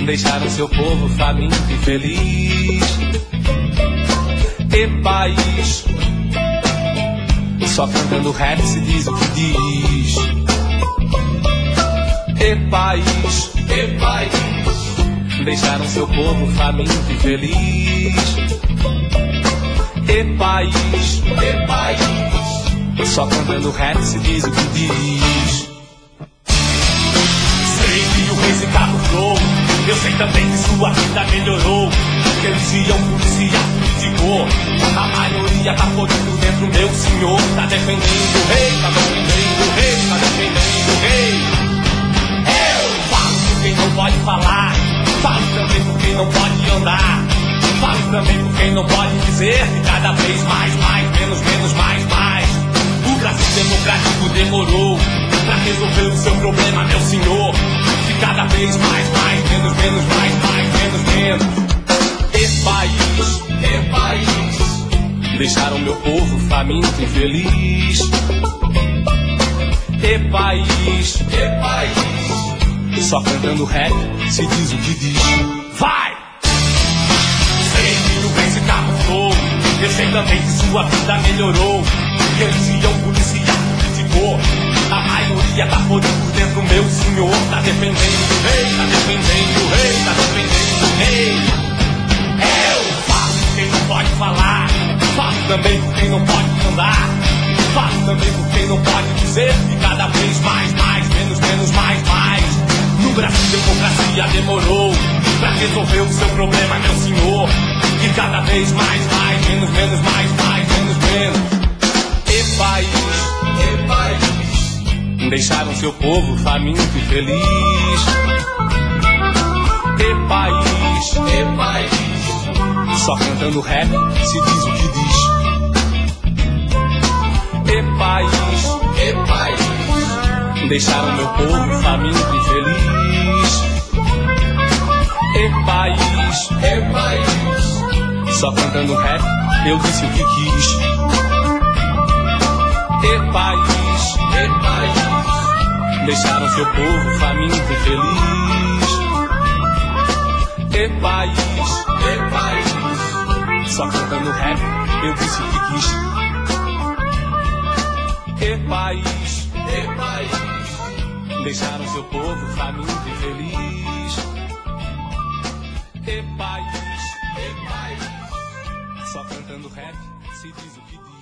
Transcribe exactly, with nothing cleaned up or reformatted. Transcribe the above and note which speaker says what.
Speaker 1: deixaram seu povo faminto e feliz. E país, só cantando rap se diz o que diz. E país, e país, deixaram seu povo faminto e feliz. E país, e país, só cantando rap se diz o que diz.
Speaker 2: Sei que o rei se camuflou, eu sei também que sua vida melhorou. Religião, polícia, criticou, a maioria tá fodido dentro, meu senhor. Tá defendendo o rei, tá defendendo o rei, tá defendendo o rei. Eu falo por quem não pode falar, falo também por quem não pode andar, falo também por quem não pode dizer que cada vez mais, mais, menos, menos, mais, mais. O Brasil democrático demorou pra resolver o seu problema, meu senhor. Que cada vez mais, mais, menos, menos, mais, mais, menos, menos.
Speaker 1: E país, e país, deixaram meu povo faminto e feliz. E país, e país, só cantando rap se diz o que diz.
Speaker 2: Vai! Sei que o bem se camuflou, eu sei também que sua vida melhorou. Religião, polícia, criticou, a maioria tá fodido por dentro, meu senhor. Tá defendendo o rei, tá defendendo o rei, tá defendendo o rei. Eu falo por quem não pode falar, falo também por quem não pode andar, falo também por quem não pode dizer que cada vez mais, mais, menos, menos, mais, mais. No Brasil democracia demorou pra resolver o seu problema, meu senhor. Que cada vez mais, mais, menos, menos, mais, mais, menos, menos.
Speaker 1: E país, e país, deixaram seu povo faminto e feliz. E país, e país, só cantando rap se diz o que diz. E país, e país, deixaram meu povo faminto e feliz. E país, e país, só cantando rap eu disse o que quis. E país, e país, deixaram seu povo faminto e feliz. E país, e país, só cantando rap eu disse o que quis. E país, e país, deixaram seu povo faminto e feliz. E país, e país, só cantando rap se diz o que diz.